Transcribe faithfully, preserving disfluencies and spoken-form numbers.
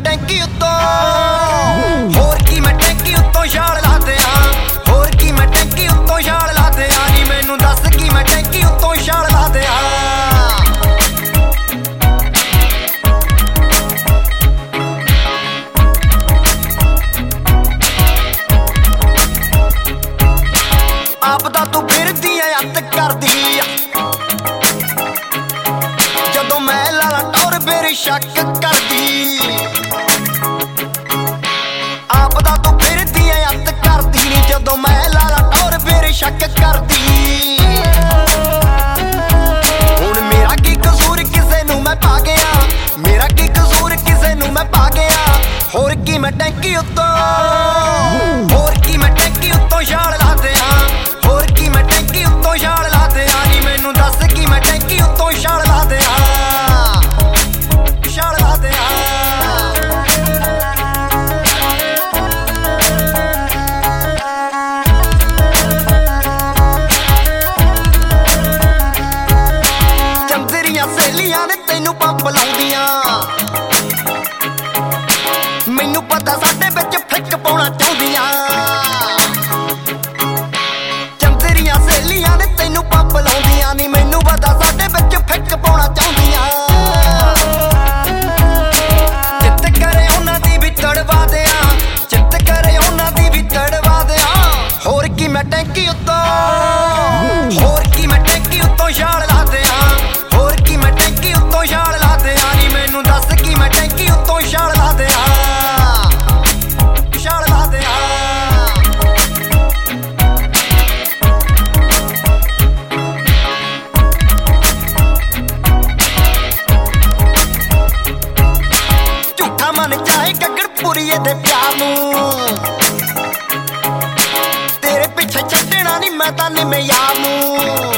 टैंकी उत्तों होर की मैं टैंकी उत्तों छाल ला दियां होर की मैं टैंकी उत्तों छाल ला दियां नी मैनू दस की मैं टैंकी उत्तों छाल ला दियां आपदा तू फिरदी ऐ अत करदी जदों मैं लाला टौर फिर शक करदी आपदा तू फिरदी ऐ अत करदी नी जदों मैं लाला टौर फिर शक करदी हुण मेरा की कसूर किसे नू मैं पा गया मेरा की कसूर किसे नू मैं पा गया होर की मैं टैंकी उत्तों होर की मैं टैंकी उत्तों छाल ला दियां होर की मैं टैंकी उत्तों छाल ला दियां नी मैनू दस की मैं टैंकी उत्तों छाल ला दियां छाल ला दियां चंदरियां सहेलियां ने तैनू पंप लाउंदियां मैनू पता साडे विच फिक पाउणा चाहुंदियां चंदरियां सहेलियां ने तैनू पंप लाउंदियां नी मैनू पता साडे विच फिक पाउणा चाहुंदियां चित करे उन्हां दी भी तड़वा दियां चित करे उन्हां दी भी तड़वा दियां होर की मैं टैंकी उत्तों होर की मैं टैंकी उत्तों छाल ला दियां होर की मैं टैंकी उत्तों छाल ला दियां नी मैनू दस की मैं टैंकी उत्तों छाल ला दियां छाल ला दियां झूठा मन चाहे गगनपुरीए दे प्यार नू तेरे पिछे छड्डना नी मैं तां निम्मे यार नू